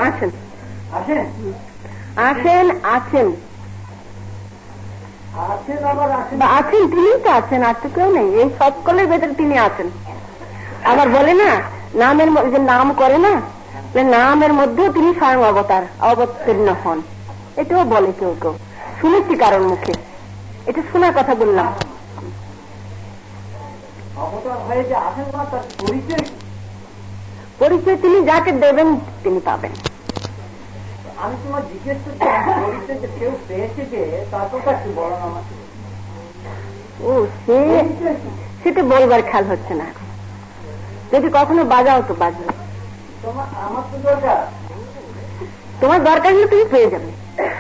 আছেন আছেন আছেন আছেন আছেন, তিনি তো আছেন, আর তো কেউ নেই। এই সকলের ভেতরে তিনি আছেন। আবার বলে না নামের যে নাম করে না, নামের মধ্যেও তিনি স্বয়ং অবতীর্ণ হন, এটাও বলে কেউ কেউ, শুনেছি কারণ মুখে, এটা শোনার কথা বললাম। পরিচয় তিনি যাকে দেবেন তিনি পাবেন। আমি তোমার জিজ্ঞেস করছি কেউ পেয়েছে যে তারপর কি বলো না আমাকে। ও সেটা বলবার খেয়াল হচ্ছে না এখন, যদি কখনো বাজাও তো বাজবে। আমার তো দরকার, তোমার দরকার হলে তুমি পেয়ে যাবে।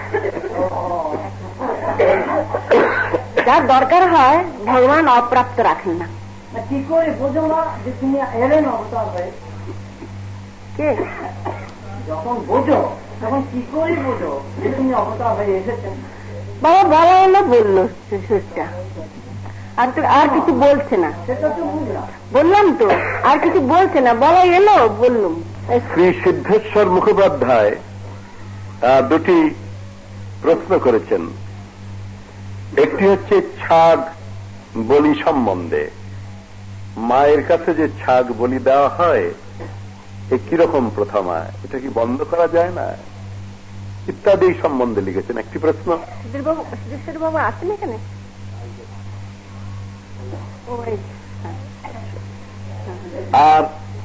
যার দরকার হয় ভগবান অপ্রাপ্ত রাখেন না। কি করে বোঝো না যে তুমি এলেন অবতার হয়ে? কে যখন বোঝো তখন কি করে বোঝো যে তুমি অবতার হয়ে এসেছেন? বাবা বলা হলো, বললো শেষটা, আর কিছু বলছে না। সেটা তো বললাম তো, আর কিছু বলছে না, বলা এলো বললুম। শ্রী সিদ্ধেশ্বর মুখোপাধ্যায় দুটি প্রশ্ন করেছেন। একটি হচ্ছে ছাগ বলি সম্বন্ধে, মায়ের কাছে যে ছাগ বলি দেওয়া হয় এ কিরকম প্রথা, এটা কি বন্ধ করা যায় না, ইত্যাদি সম্বন্ধে লিখেছেন একটি প্রশ্ন। সিদ্ধেশ্বর বাবু আছেন এখানে? আর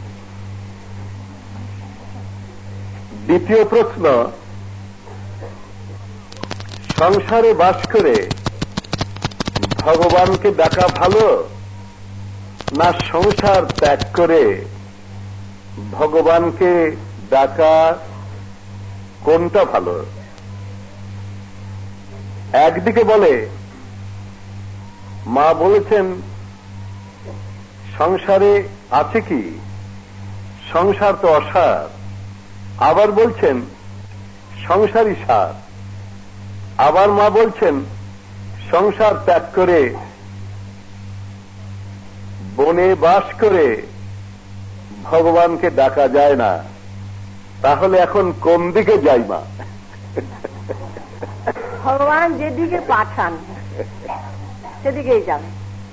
দ্বিতীয় প্রশ্ন, সংসারে বাস করে ভগবানকে ডাকা ভালো না সংসার ত্যাগ করে ভগবানকে ডাকা, কোনটা ভালো? একদিকে বলে, মা বলেছেন সংসারে আছে কি, সংসার তো অসার। আবার বলছেন সংসারই সার। আবার মা বলছেন সংসার ত্যাগ করে বনে বাস করে ভগবানকে ডাকা যায় না। তাহলে এখন কোন দিকে যাই মা? ভগবান যেদিকে পাঠান সেদিকেই যাবে।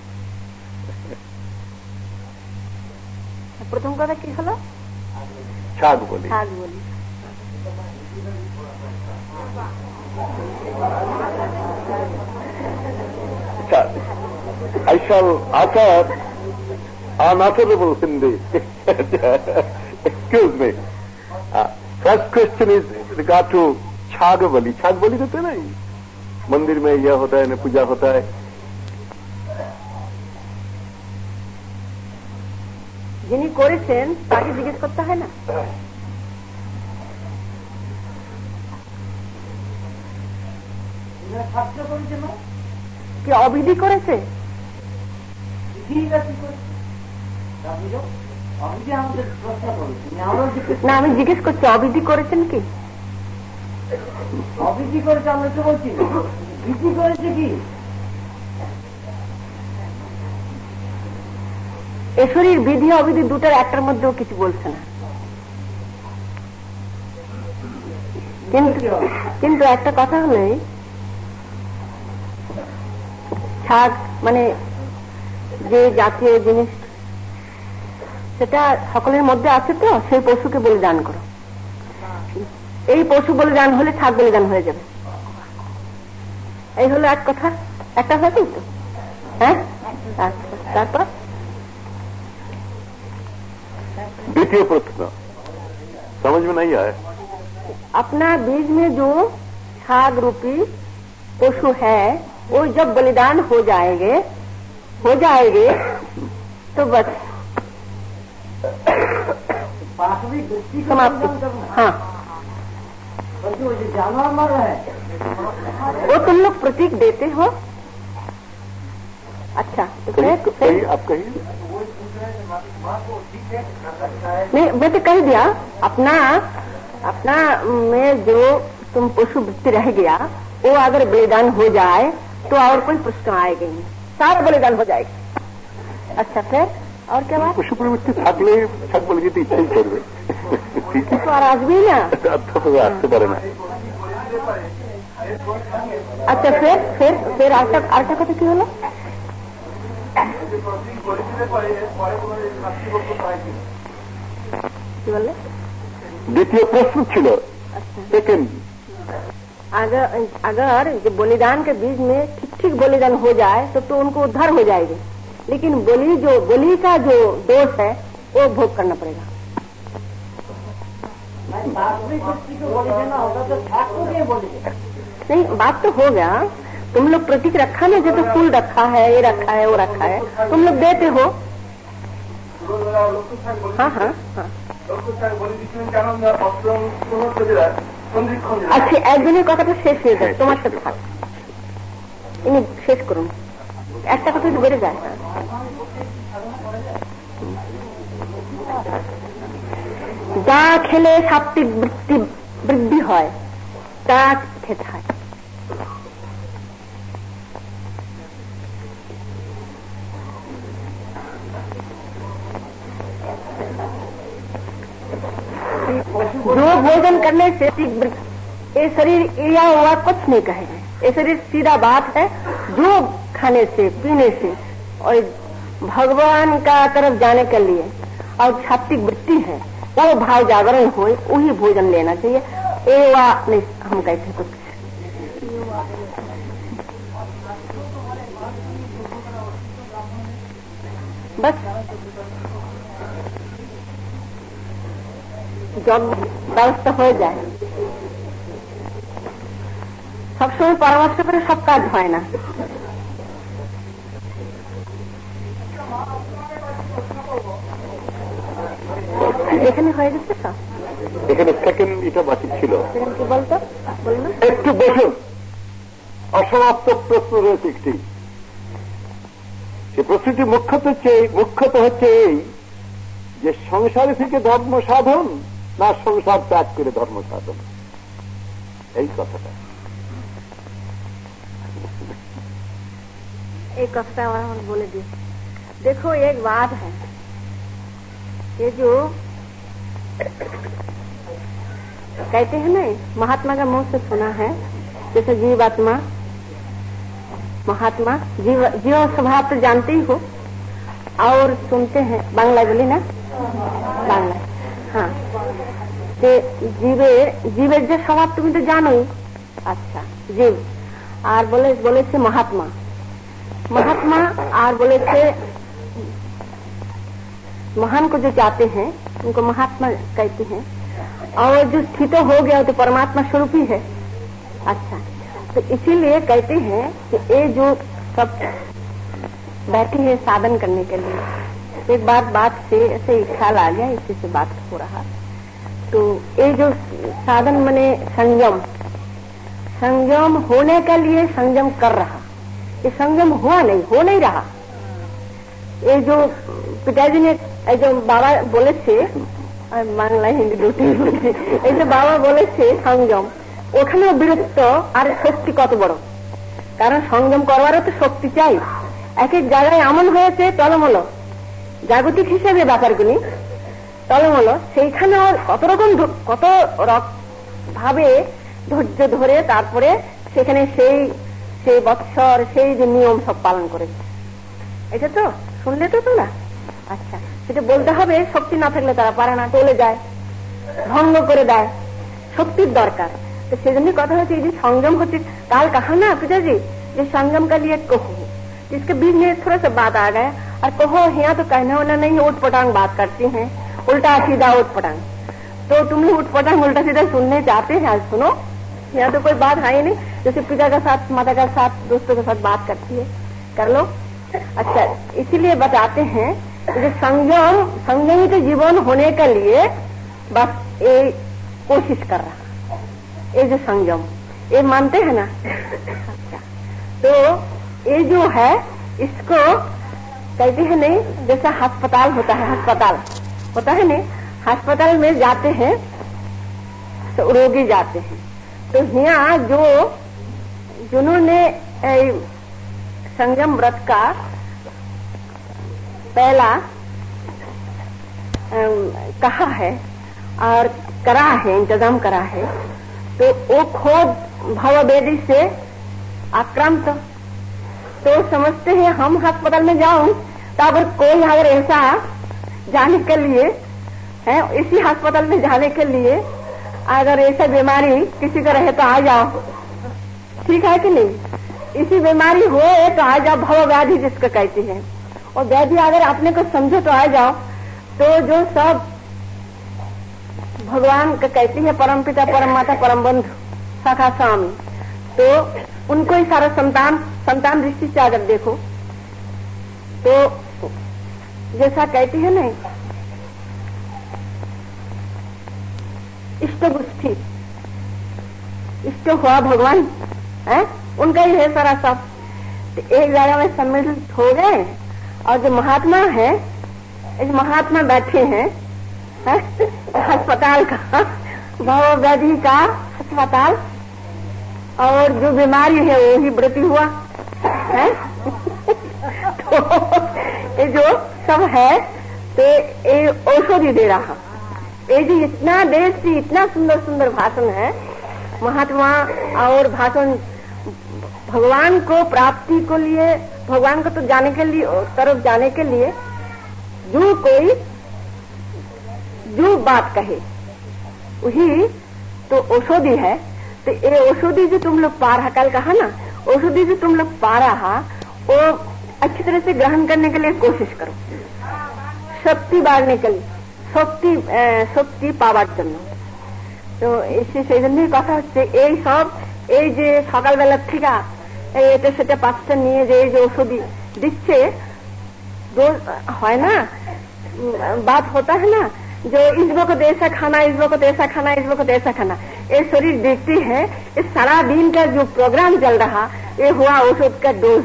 প্রথম কথা কি হলো? ছাগ বলি। ছাগ বলি। I shall utter unutterable Hindi. Excuse me. First question is regard to छाग बलि। छाग बलि तो नहीं, मंदिर में यह होता है, पूजा होता है। যিনি করেছেন তাকে জিজ্ঞেস করতে হয় না? কি অবিধি করেছে? না, আমি জিজ্ঞেস করছি অবিধি করেছেন কি? অবিধি করেছে আমরা তো বলছি, বিধি করেছে কি? এশ্বরীর বিধি অবিধি দুটার একটার মধ্যেও কিছু বলছে না। কিন্তু একটা কথা হলে, ছাগ মানে যে জাতীয় জিনিস সেটা সকলের মধ্যে আছে, তো সেই পশুকে বলিদান করো। এই পশু বলিদান হলে ছাগ বলিদান হয়ে যাবে। এই হলো এক কথা, একটা হয়েছে তো। হ্যাঁ, তারপর द्वितीय प्रश्न समझ में नहीं आया। अपना बीज में जो छाग रूपी पशु है वो जब बलिदान हो जाएंगे तो बस समाप्ति। हाँ, जानवर मर रहे हैं वो तुम लोग प्रतीक देते हो। अच्छा, तो कहिए, आप कहिए। नहीं, मैं तो कह दिया, अपना में जो तुम पशु वृत्ति रह गया वो अगर बलिदान हो जाए तो और कोई प्रश्न आएगा नहीं, सारा बलिदान हो जाएगा। अच्छा, फिर और क्या बात? পশু প্রবৃত্তি থাকলে থাক বলে যেতে ইচ্ছাই করবে, তো আর আসবেই না, আসতে পারে না। আচ্ছা ফের আরেকটা কথা কি হলো? কি বললে? দ্বিতীয় প্রশ্ন ছিল सेकंड, अगर जो बलिदान के बीच में ठीक बलिदान हो जाए तो उनको उद्धार हो जाएगी, लेकिन बलि का जो दोष है वो भोग करना पड़ेगा। नहीं, बात तो हो गया। तुम लोग प्रतीक रखा ना, जैसे फूल रखा है, ये रखा है, वो रखा है, तुम लोग देते हो। हाँ हाँ हाँ। আচ্ছা, একজনের কথাটা শেষ হয়ে যায়, তোমার সাথে থাক, ইনি শেষ করুন। একটা কথা বেড়ে যায়, যা খেলে সাত্ত্বিক বৃদ্ধি হয় তা খেতে হয়। जो भोजन करने से ये शरीर या हुआ कुछ नहीं कहेगा, ये शरीर सीधा बात है। जो खाने से पीने से और भगवान का तरफ जाने के लिए और सात्विक वृत्ति है, वो भाव जागरण हो, वही भोजन लेना चाहिए। ये हुआ नहीं, हम कहते कुछ बस জব ব্যবস্থা হয়ে যায়। সবসময় পরামর্শ করে সব কাজ হয় না। এখানে হয়ে গেছে সব, এখানে সেকেন্ড এটা বাকি ছিল। কি বলতো? বলুন একটু বসুন, অসমাপ্ত প্রশ্ন রয়েছে একটি। সে প্রশ্নটি মুখ্যত হচ্ছে এই যে সংসারে থেকে ধর্ম সাধন না সংসার ত্যাগ করে ধর্ম সাধন, এই কথাটা। एक कथा और बोले दी। देखो, एक बात है, ये जो कहते हैं ना, महात्मा का मुंह से सुना है, जैसे जीवात्मा महात्मा जीव स्वभाव तो जानते ही हो, और सुनते हैं बांग्ला बोली ना, बांग्ला हाँ, জীবের যে স্বভাব তুমি তো জানোই। আচ্ছা, জীব আর বলেছে महात्मा और बोले थे महान को जो चाहते हैं उनको महात्मा कहते हैं, और जो स्थित हो गया तो परमात्मा स्वरूप ही है। अच्छा, तो इसीलिए कहते हैं कि ये जो सब बैठी है साधन करने के लिए, एक बात से ऐसे ख्याल आ गया, इसी से बात हो रहा। तो ये जो साधन मने संयम होने के लिए संयम कर रहा, ये संयम हो नहीं रहा। ये जो पिताजी ने जो बाबा बोले थे, बांग्ला हिंदी দুটি বলে, এই যে বাবা বলেছে সংযম, ওখানেও বিরক্ত আর শক্তি কত বড়। কারণ সংযম করবারও তো শক্তি চাই। এক এক জায়গায় এমন হয়েছে টলমলো, জাগতিক হিসেবে ব্যাপারগুলি টলমলো, সেইখানে কত ভাবে ধৈর্য ধরে তারপরে সেখানে সেই বৎসর সেই যে নিয়ম সব পালন করেছে। এটা তো শুনলে তো তোমরা। আচ্ছা, সেটা বলতে হবে, শক্তি না থাকলে তারা পারে না, টলে যায়, ভঙ্গ করে দেয়, শক্তির দরকার। तो सेजन्य कथा होती है संयम होती। काल कहा ना पिताजी जो संयम का लिए कहो, जिसके बीच में थोड़ा सा बात आ गया, और कहो यहाँ तो कहने वाला नहीं, उठ पटांग बात करती हैं, उल्टा सीधा उठ पटांग। तो तुम लोग उठ पटांग उल्टा सीधा सुनने चाहते हैं, आज सुनो, यहाँ तो कोई बात है ही नहीं। जैसे पिता का साथ, माता का साथ, दोस्तों के साथ बात करती है, कर लो। अच्छा, इसीलिए बताते हैं जो संयमित जीवन होने के लिए बस ये कोशिश कर रहा, ये जो संयम, ये मानते हैं ना। अच्छा, तो ये जो है इसको कहते हैं नहीं, जैसा अस्पताल होता है, अस्पताल होता है नहीं, अस्पताल में जाते हैं तो रोगी जाते हैं, तो यहाँ जिन्होंने संयम व्रत का पहला कहा है और करा है, इंतजाम करा है, तो वो खुद भववेदी से आक्रांत, तो समझते हैं हम अस्पताल में जाऊं तो अगर कोई अगर ऐसा जाने के लिए है, इसी अस्पताल में जाने के लिए अगर ऐसा बीमारी किसी का रहे तो आ जाओ, ठीक है कि नहीं? इसी बीमारी हो तो आ जाओ, भव व्याधि जिसको कहती है, और व्याधि अगर अपने को समझो तो आ जाओ। तो जो सब भगवान का कहती है, परम पिता परम माता परम बंधु सखा स्वामी, तो उनको ही सारा संतान दृष्टि से अगर देखो तो जैसा कहती है नहीं, इष्ट गुष्ठी, इष्ट हुआ भगवान है, उनका ही है सारा सब। तो एक जगह में सम्मिलित हो गए और जो महात्मा है, इस महात्मा बैठे हैं अस्पताल का, भव व्याधि का अस्पताल, और जो बीमारी है वो ही व्रती हुआ है। तो ये जो सब है तो ये औषधि दे रहा, ये जो इतना देश की इतना सुंदर सुंदर भाषण है महात्मा, और भाषण भगवान को प्राप्ति को लिए, भगवान को तो जाने के लिए, तरफ जाने के लिए जो कोई जो बात कहे वही तो औषधि है। तो ये औषधि जो तुम लोग पा रहा, कल कहा ना, औषधि जो तुम लोग पा रहा वो अच्छी तरह से ग्रहण करने के लिए कोशिश करो, शक्ति बाढ़ने के लिए, शक्ति पावार जन्य। तो इसी সেই জন্যই কথা হচ্ছে এই সব এই যে সকালবেলা থেকে এটা সেটা পাঁচটা নিয়ে যে এই যে औषधि দিচ্ছে, হয় ना, बात होता है ना, जो इस वक्त ऐसा खाना, इस वक्त ऐसा खाना, इस वक्त ऐसा खाना, ये शरीर देखती है। इस सारा दिन का जो प्रोग्राम चल रहा ये हुआ औषध का डोज।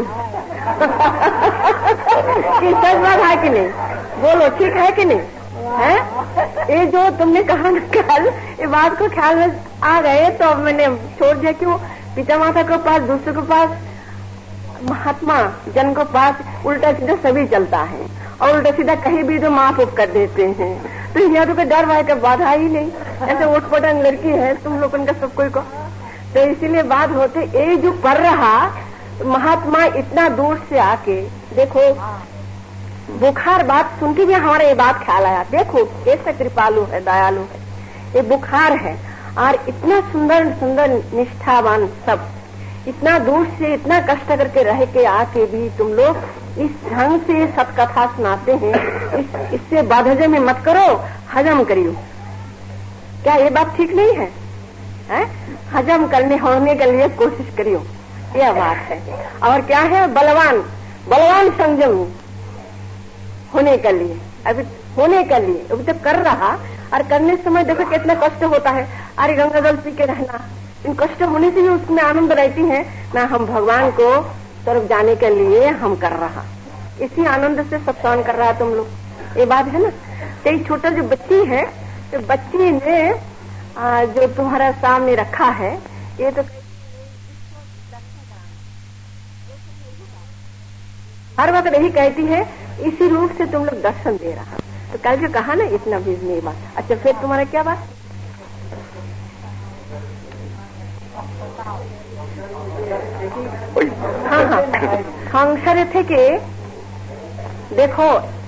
ये सच बात है कि नहीं? बोलो, ठीक है कि नहीं? है ये जो तुमने कहा ना कल, ये बात को ख्याल में आ गए तो अब मैंने छोड़ दिया। क्यों? पिता माता के पास, दूसरे के पास, महात्मा जन के पास उल्टा सीधा सभी चलता है, और उल्टा सीधा कहीं भी तो माफ उप कर देते हैं। तो यहाँ तो कोई डर भाई का बाधा ही नहीं, ऐसे उठपटांग लड़की है तुम लोगों का सब कोई को। तो इसीलिए बात होते ये जो कर रहा महात्मा इतना दूर से आके, देखो बुखार बात सुन के भी हमारा ये बात ख्याल आया, देखो कैसा कृपालु है, दयालु है, ये बुखार है और इतना सुंदर सुंदर निष्ठावान सब, इतना दूर से इतना कष्ट करके रह के आके भी तुम लोग इस ढंग से सत्कथा सुनाते हैं। इससे बाधजम में मत करो, हजम करियो। क्या ये बात ठीक नहीं है? हजम करने होने के लिए कोशिश करियो, यह बात है। और क्या है? बलवान संयम होने के लिए, अभी होने के लिए अभी तो कर रहा, और करने समय देखो कितना कष्ट होता है। अरे गंगा जल पी के रहना, इन कष्ट होने से भी उसमें आनंद रहती है ना, हम भगवान को तरफ जाने के लिए हम कर रहा, इसी आनंद से सत्संग कर रहा तुम लोग, ये बात है ना। तो छोटा जो बच्ची है, तो बच्ची ने जो तुम्हारा सामने रखा है, ये तो हर वक्त यही कहती है, इसी रूप से तुम लोग दर्शन दे रहा। तो कल जो कहा ना इतना बीज नहीं बात। अच्छा फिर तुम्हारा क्या बात? हाँ সংসারে থেকে দেখো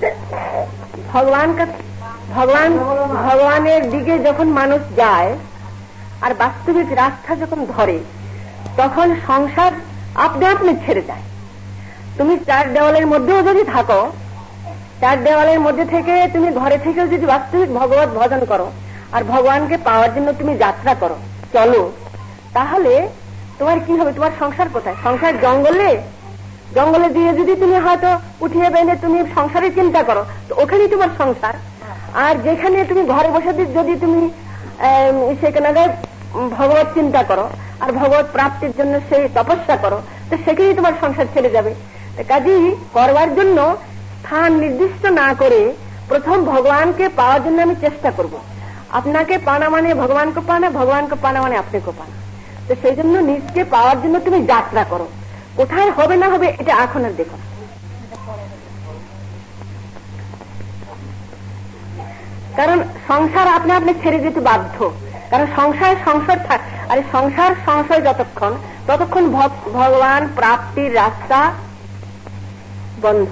ভগবানের দিকে যখন মানুষ যায় আর বাস্তবিক রাস্তা যখন ধরে, তখন সংসার আপনি আপনি ছেড়ে যায়। তুমি চার দেওয়ালের মধ্যেও যদি থাকো, চার দেওয়ালের মধ্যে থেকে তুমি ঘরে থেকেও যদি বাস্তবিক ভগবত ভজন করো আর ভগবানকে পাওয়ার জন্য তুমি যাত্রা করো, চলো, তাহলে তোমার কি হবে? তোমার সংসার কোথায়? সংসার জঙ্গলে দিয়ে যদি তুমি হয়তো উঠিয়ে বেঁধে তুমি সংসারের চিন্তা করো, তো ওখানেই তোমার সংসার। আর যেখানে তুমি ঘরে বসে যদি তুমি সেখানে ভগবত চিন্তা করো আর ভগবত প্রাপ্তির জন্য সেই তপস্যা করো, তো সেখানেই তোমার সংসার ছেড়ে যাবে। কাজেই করবার জন্য স্থান নির্দিষ্ট না করে প্রথম ভগবানকে পাওয়ার জন্য আমি চেষ্টা করব। আপনাকে পানা মানে ভগবানকে পানা, ভগবানকে পানা মানে আপনাকে পানা। তো সেই জন্য নিজকে পাওয়ার জন্য তুমি যাত্রা করো, কোথায় হবে না হবে এটা এখন আর দেখো। কারণ সংসার আপনি আপনি ছেড়ে যেতে বাধ্য, কারণ সংসার সংসার আর সংসার সংশয় যতক্ষণ ততক্ষণ ভগবান প্রাপ্তির রাস্তা বন্ধ।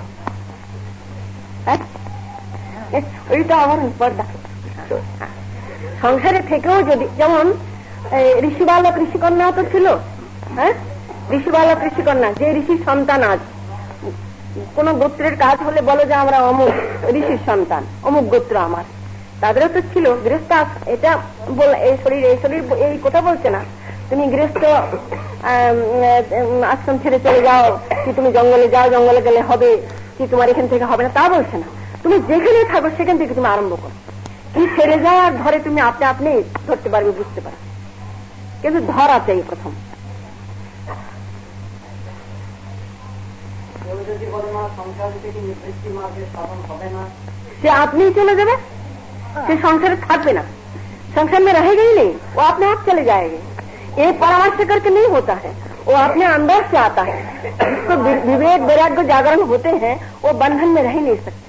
ওইটা আমার পর্দা। সংসারে থেকেও যদি, যেমন ঋষি বালক ঋষিকন্যা তো ছিল, হ্যাঁ, ঋষি বালক ঋষিকন্যা, যে ঋষির সন্তান আজ কোন গোত্রের কাজ হলে বলো যে আমরা অমুক ঋষির সন্তান, অমুক গোত্র আমার, তাদেরও তো ছিল গৃহস্থ। এটা এই শরীর এই কথা বলছে না তুমি গৃহস্থ আশ্রম ছেড়ে চলে যাও, কি তুমি জঙ্গলে যাও, জঙ্গলে গেলে হবে, কি তোমার এখান থেকে হবে না, তা বলছে না। তুমি যেখানে থাকো সেখান থেকে তুমি আরম্ভ করো। কি ছেড়ে যাও আর ধরে তুমি আপনি আপনি ধরতে পারবে, বুঝতে পারবে, কিন্তু ধরা চাই প্রথম। যদি বলে না সংসার থেকে নিবৃত্তি মার্গের সাধন হবে না, সে আপনিই চলে যাবে, से संसार थाकबे ना, संसार में रहेगा ही नहीं, वो अपने आप चले जाएंगे। एक परामर्श करके नहीं होता है, वो अपने अंदर से आता है। जिसको विवेक वैराग्य जागरण होते हैं वो बंधन में रह नहीं सकते।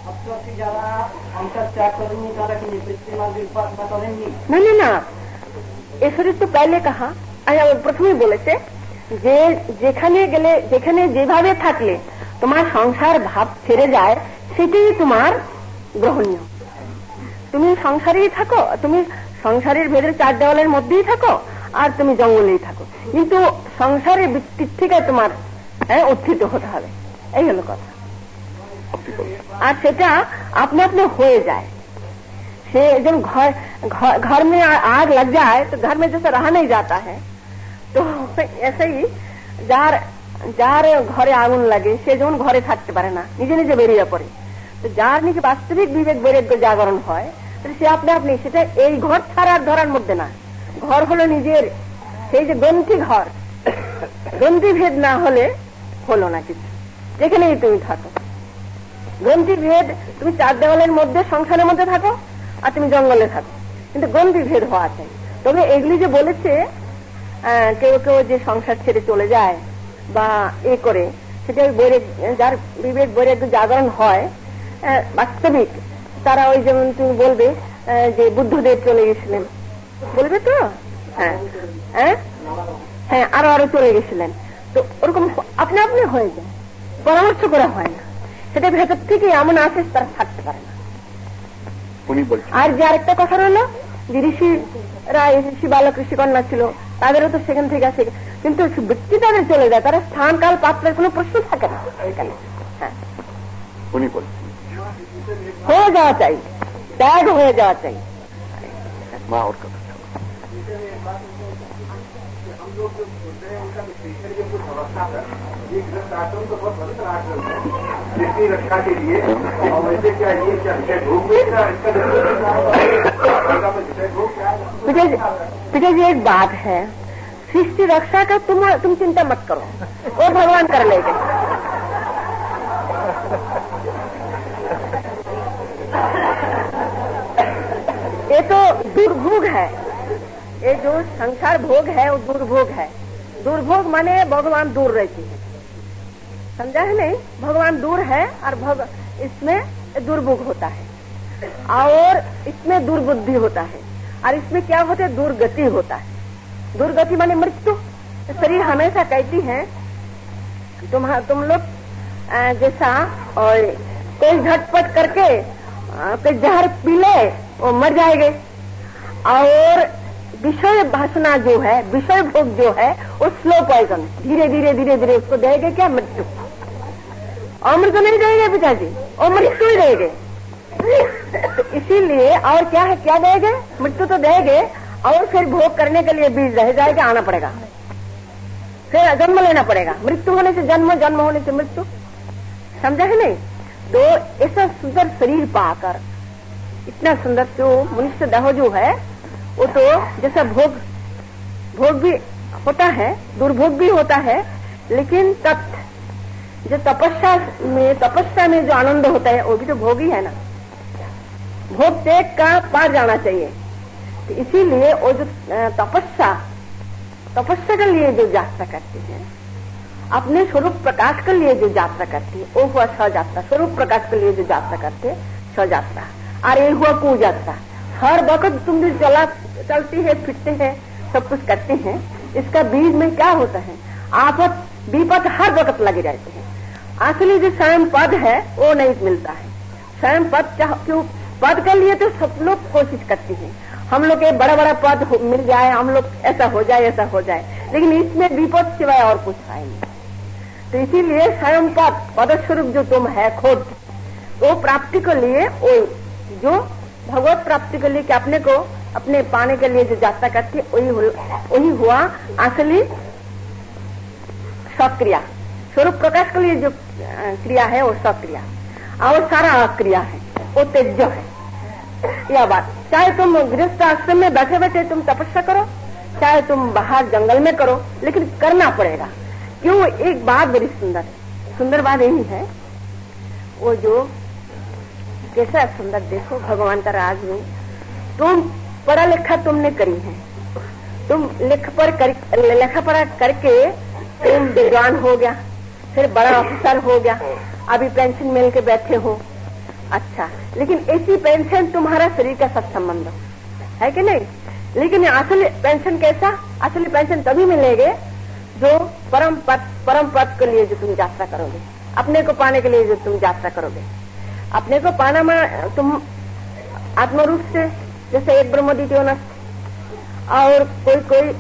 नहीं ना, ईश्वर तो पहले कहा, प्रथम बोले যে যেখানে গেলে যেখানে যেভাবে থাকলে তোমার সংসার ভাব ছেড়ে যায় সেটাই তোমার গ্রহণীয়। তুমি সংসারেই থাকো, তুমি সংসারের ভেতরে চার দেওয়ালের মধ্যেই থাকো আর তুমি জঙ্গলেই থাকো, কিন্তু সংসারের বৃত্তির থেকে তোমার উত্থিত হতে হবে, এই হলো কথা। আর সেটা আপনা আপনি হয়ে যায়। সে जब घर में आग लग जाए तो घर में जैसे रहा नहीं जाता है, তো ऐसे ही যার ঘরে আগুন লাগে সে যেমন ঘরে থাকতে পারে না, নিজে নিজে বেরিয়ে পড়ে। তো যার নিজে বাস্তবিক বিবেক বৈরাগ্য জাগরণ হয় সে আপনি আপনি, সেটা এই ঘর ছাড়ার ধরার মধ্যে না। ঘর হলো নিজের সেই যে গ্রন্থি ঘর, গ্রন্থি ভেদ না হলে হলো না কিছু, যেখানেই তুমি থাকো। গ্রন্থি ভেদ, তুমি চার দেওয়ালের মধ্যে সংসারের মধ্যে থাকো আর তুমি জঙ্গলে থাকো, কিন্তু গ্রন্থি ভেদ হওয়া চাই। তবে এগুলি যে বলেছে কেউ কেউ যে সংসার ছেড়ে চলে যায় বা এ করে, সেটা যার বিবেক বৈরাগ্য জাগরণ হয় বাস্তবিক, তারা ওই যেমন তুমি বলবে যে বুদ্ধদেব চলে গেছিলেন, বলবে তো, হ্যাঁ হ্যাঁ হ্যাঁ, আরো চলে গেছিলেন, তো ওরকম আপনি আপনি হয়ে যায়, পরামর্শ করা হয় না, সেটা ভেতর থেকে এমন আসে তারা থাকতে পারে না। আর যে আরেকটা কথা রইল যে ঋষিরা, ঋষি বালক ঋষিকন্যা ছিল, তাদেরও তো সেখান থেকে আসে, কিন্তু বৃত্তি তাদের চলে যায়, তারা স্থান কাল পাত্রের কোনো প্রশ্ন থাকে না এখানে। হ্যাঁ, হয়ে যাওয়া চাই, ত্যাগ হয়ে যাওয়া চাই। মা ওর কথা रक्षा के लिए वैसे क्या ये पिता जी, एक बात है, सृष्टि रक्षा का तुम चिंता मत करो, वो भगवान कर लेंगे। ये तो दुर्भोग है, ये जो संसार भोग है वो दुर्भोग है। दुर्भोग माने भगवान दूर रहती है, समझा है नहीं? भगवान दूर है और इसमें दुर्भोग होता है और इसमें दुर्बुद्धि होता है, और इसमें क्या होता है, दुर्गति होता है। दुर्गति माने मृत्यु। शरीर हमेशा कहती है तुम लोग जैसा और कोई झटपट करके कोई जहर पी ले वो मर जाएंगे, और विषय भाषणा जो है, विषय भोग जो है वो स्लो पॉइजन, धीरे धीरे धीरे धीरे उसको देंगे क्या, मृत्यु। अमृत नहीं देंगे पिताजी, और मृत्यु ही देंगे। इसीलिए और क्या है, क्या देंगे, मृत्यु तो देंगे, और फिर भोग करने के लिए बीज रह जाएगा, आना पड़ेगा, फिर जन्म लेना पड़ेगा। मृत्यु होने से जन्म, जन्म होने से मृत्यु, समझा है नहीं? तो ऐसा सुंदर शरीर पाकर, इतना सुंदर जो मनुष्य देह जो है वो तो जैसा भोग भी होता है, दुर्भोग भी होता है, लेकिन जो तपस्या में जो आनंद होता है वो भी तो भोग ही है ना। भोग त्याग का पार जाना चाहिए। तो इसीलिए वो जो तपस्या के लिए जो यात्रा करती है, अपने स्वरूप प्रकाश के लिए जो यात्रा करती है वो हुआ छह यात्रा। स्वरूप प्रकाश के लिए जो यात्रा करते हैं छह यात्रा, और ये हुआ कूद जाता। हर वक्त तुम भी चलती है, फिरते हैं, सब कुछ करते हैं, इसका बीज में क्या होता है? आफत विपद हर वक्त लगे रहते हैं। असली जो स्वयं पद है वो नहीं मिलता है। स्वयं पद क्यों? पद के लिए तो सब लोग कोशिश करते हैं, हम लोग एक बड़ा बड़ा पद मिल जाए, हम लोग ऐसा हो जाए, ऐसा हो जाए, लेकिन इसमें विपद सिवाय और कुछ है नहीं। तो इसीलिए स्वयं पद स्वरूप जो तुम है खुद, वो प्राप्ति के लिए, वो जो भगवत प्राप्ति के लिए कि अपने को अपने पाने के लिए जो यात्रा करती है, वही हुआ असली सक्रिया। स्वरूप प्रकाश के लिए जो क्रिया है वो सक्रिया, और सारा अक्रिया है, वो तेज है। यह बात, चाहे तुम गृहस्थ आश्रम में बैठे बैठे तुम तपस्या करो, चाहे तुम बाहर जंगल में करो, लेकिन करना पड़ेगा। क्यों? एक बात बड़ी सुंदर बात यही है, वो जो कैसा सुंदर, देखो भगवान का राज में, तुम पढ़ा लिखा तुमने करी है, तुम लेखा पढ़ा करके तुम विद्वान हो गया, फिर बड़ा अफसर हो गया, अभी पेंशन मिल के बैठे हो। अच्छा, लेकिन ऐसी पेंशन तुम्हारा शरीर का साथ संबंध है कि नहीं? लेकिन असली पेंशन कैसा? असली पेंशन तभी मिलेगे जो परम पद के लिए जो तुम यात्रा करोगे, अपने को पाने के लिए जो तुम यात्रा करोगे। अपने को पाना में तुम आत्मरूप से, जैसे एक ब्रह्मोदित्योनस, और कोई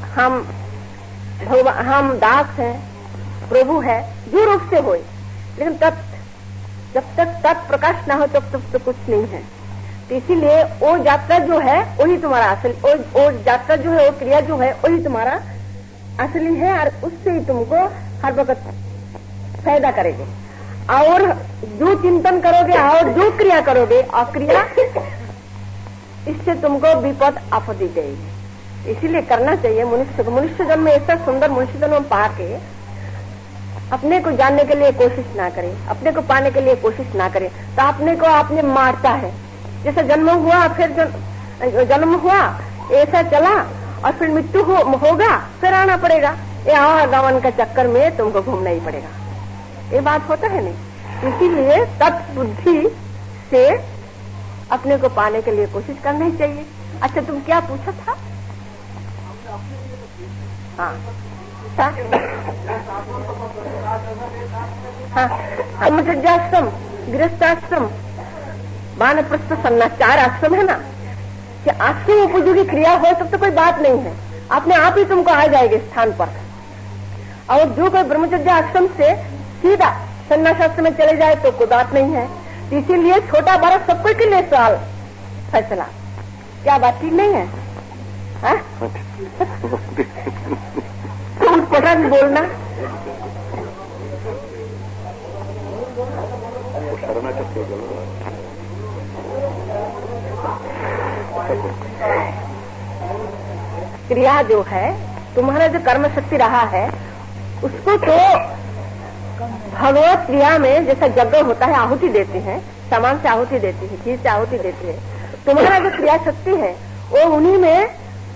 हम दास हैं, प्रभु है, जो रूप से होए, लेकिन जब तक तत्प्रकाश ना हो तब तक तो कुछ नहीं है। तो इसीलिए वो यात्रा जो है वही तुम्हारा असली, वो यात्रा जो है, वो क्रिया जो है वही तुम्हारा असली है, और उससे ही तुमको हर वक्त फायदा करेंगे। और जो चिंतन करोगे और जो क्रिया करोगे, अक्रिया, इससे तुमको विपद आपत्ति देगी। इसीलिए करना चाहिए मनुष्य जन्म में, ऐसा सुंदर मनुष्य जन्म पा के अपने को जानने के लिए कोशिश ना करें, अपने को पाने के लिए कोशिश ना करें, तो अपने को आपने मारता है। जैसे जन्म हुआ, फिर जन्म हुआ, ऐसा चला, और फिर मृत्यु होगा, फिर आना पड़ेगा। ये आवागमन का चक्कर में तुमको घूमना ही पड़ेगा। ये बात होता है नहीं। इसीलिए तत्बुद्धि से अपने को पाने के लिए कोशिश करना ही चाहिए। अच्छा, तुम क्या पूछा था? हाँ, ब्रह्मचर्याश्रम, गृहस्थाश्रम, वानप्रस्थ, सन्यास, 4 आश्रम है ना। कि आश्रम उपयोगी क्रिया हो तब तो कोई बात नहीं है, अपने आप ही तुमको आ जाएगा स्थान पर। और जो कोई ब्रह्मचर्य आश्रम से सीधा सन्यास आश्रम में चले जाए तो कोई बात नहीं है। इसीलिए छोटा बड़ा सबको के लिए सवाल फैसला, क्या बात ठीक नहीं है? तो पता नहीं बोलना। क्रिया जो है, तुम्हारा जो कर्म शक्ति रहा है, उसको तो भगवत क्रिया में जैसा यज्ञ होता है, आहुति देते हैं, सामान से आहुति देती है, चीज से आहुति देती है। तुम्हारा जो क्रिया शक्ति है वो उन्हीं में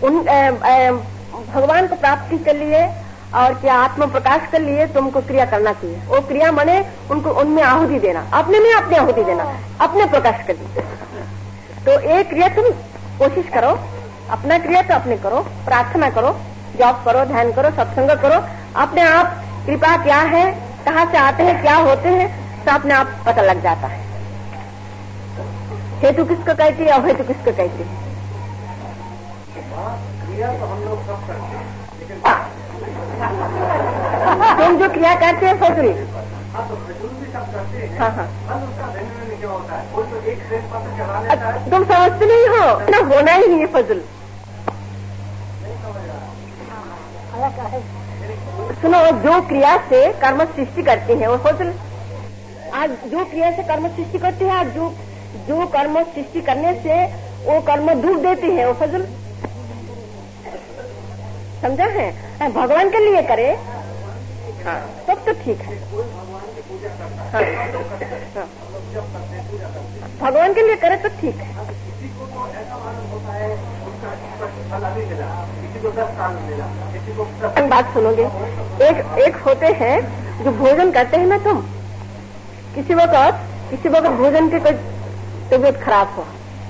भगवान को प्राप्ति के लिए और क्या आत्म प्रकाश के लिए तुमको क्रिया करना चाहिए। वो क्रिया माने उनको उनमें आहुति देना, अपने में अपनी आहुति देना, अपने प्रकाश के लिए। तो एक क्रिया तुम कोशिश करो, अपना क्रिया तो अपने करो, प्रार्थना करो, जॉब करो, ध्यान करो, सत्संग करो, अपने आप कृपा क्या है, कहाँ से आते हैं, क्या होते हैं, तो अपने आप पता लग जाता है। हेतु किसको कहती है, अहेतु किसको कहती है? क्रिया तो हम लोग सब करते हैं, लेकिन तुम जो क्रिया करते हैं फजूल, हाँ हाँ, क्या होता है, तो एक तुम समझते नहीं हो ना, होना ही नहीं है फजूल। सुनो, जो क्रिया से कर्म सृष्टि करते हैं वो फजूल। आज जो क्रिया से कर्म सृष्टि करते हैं, आज जो कर्म सृष्टि करने से वो कर्म डूब देते हैं, वो फजूल। समझा है? भगवान के लिए करे, हाँ, तब तो ठीक है। हाँ, हाँ, भगवान के लिए करे तो ठीक है। बात सुनोगे, एक होते हैं जो भोजन करते हैं ना, तुम किसी वक्त भोजन की कोई तबियत खराब हो,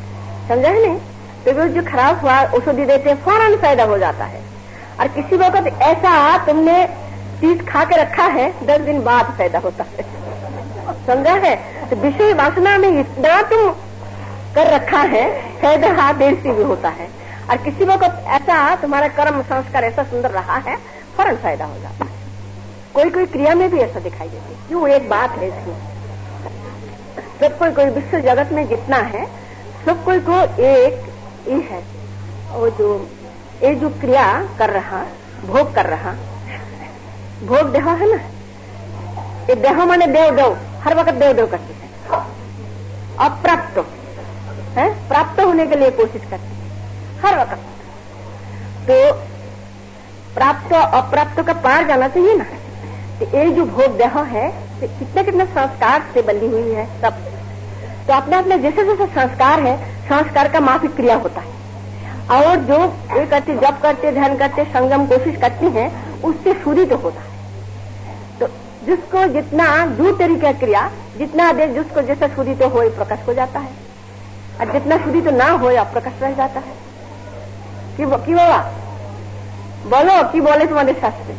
समझा है नहीं? तो जो खराब हुआ औषधि देते हैं, फौरन फायदा हो जाता है। और किसी वक्त ऐसा तुमने चीज खा के रखा है, 10 दिन बाद फायदा होता है। समझा है? तो विषय वासना में इतना तुम कर रखा है, फायदा देर से भी होता है। और किसी वक्त ऐसा तुम्हारा कर्म संस्कार ऐसा सुंदर रहा है, फौरन फायदा हो जाता है। कोई कोई क्रिया में भी ऐसा दिखाई देती है। क्यों? एक बात है इसमें, सब कोई विश्व जगत में जितना है, सब कोई को एक ये है, वो जो क्रिया कर रहा, भोग कर रहा, भोग देह है ना, ये देह माने देव, हर वक्त देव करते हैं। अप्राप्त है, प्राप्त होने के लिए कोशिश करते हैं हर वक्त। तो प्राप्त अप्राप्त का पार जाना चाहिए ना। तो ये जो भोग देह है, कितने संस्कार से बंधी हुई है सब। तो अपने अपने जैसे जैसे संस्कार है, संस्कार का माफिक क्रिया होता है। और जो ये करते, जप करते, ध्यान करते, संगम कोशिश करते हैं, उससे शुद्धि तो होता है। तो जिसको जितना दो तरीके क्रिया, जितना देर जिसको जैसा शुद्धि तो हो, प्रकाश हो जाता है। और जितना शुद्धि तो ना हो, अप्रकाश रह जाता है। कि बाबा बोलो, कि बोले तुम्हारे शास्त्र?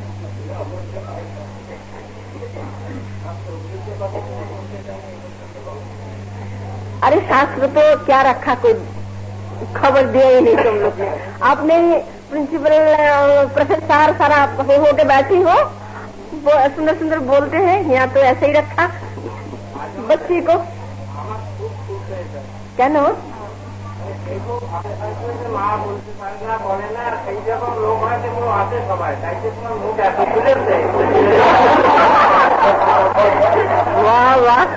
अरे शास्त्र तो क्या रखा, कोई खबर दिया ही नहीं तुम लोग ने। आपने प्रिंसिपल प्रोफेसर सारा हो के बैठी हो, सुंदर सुंदर बोलते हैं, यहाँ तो ऐसे ही रखा बच्ची को। क्या नो वाह वाह,